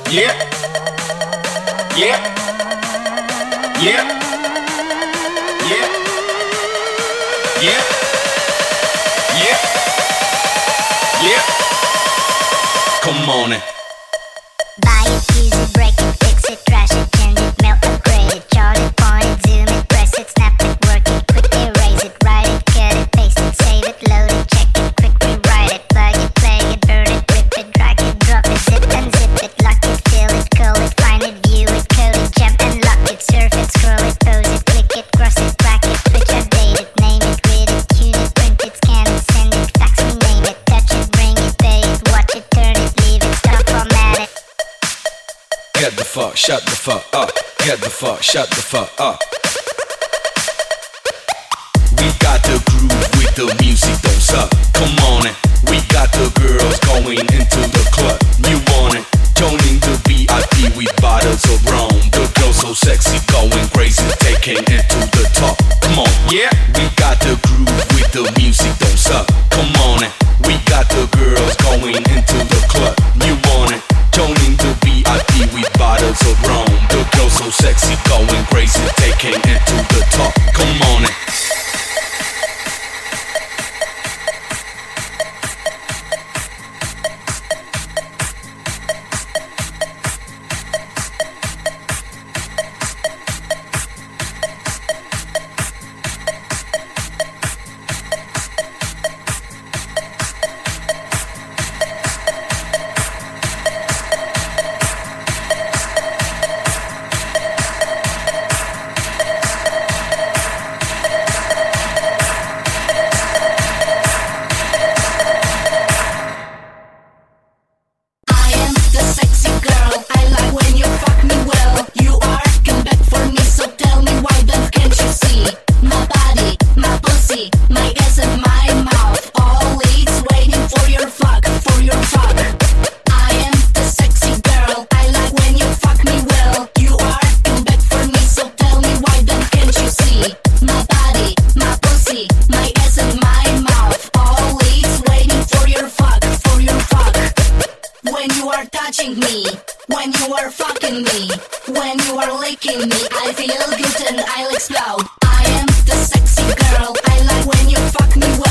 Yeah, yeah, yeah, yeah, yeah, yeah, yeah. Come on in. Buy it, use it, break it, fix it, trash it, change it, melt, upgrade it, chart it, point it, zoom it, press it, snap it, work it, quick erase it, write it, cut it, paste it, save it, load it, check it, quick rewrite it, plug it, play it, burn it, rip it, drag it, drop it, zip and zip it, lock it, fill it, call it, find it, view it, code it, jump and lock it, surf it, scroll it, pose it, click it, cross it, back it, switch, update it, name it, read it, tune it, print it, scan it, send it, fax, rename it, touch it, bring it, pay it, watch it, turn it, leave it, stop, format it. Get the fuck, shut the fuck up. Get the fuck, shut the fuck up. We got the groove with the music, don't suck. Come on in. We got the girls going into the club. You want it? Joining the VIP with bottles of rum. The girls so sexy, going crazy, taking it to the top. Come on, yeah. We got the groove with the music, don't suck. Come on in. We got the girls going into the club. You want it? Joining the VIP with bottles of rum. The girl so sexy, going crazy, taking it to the top. Come on in. When you are fucking me, when you are licking me, I feel good and I'll explode. I am the sexy girl, I like when you fuck me well.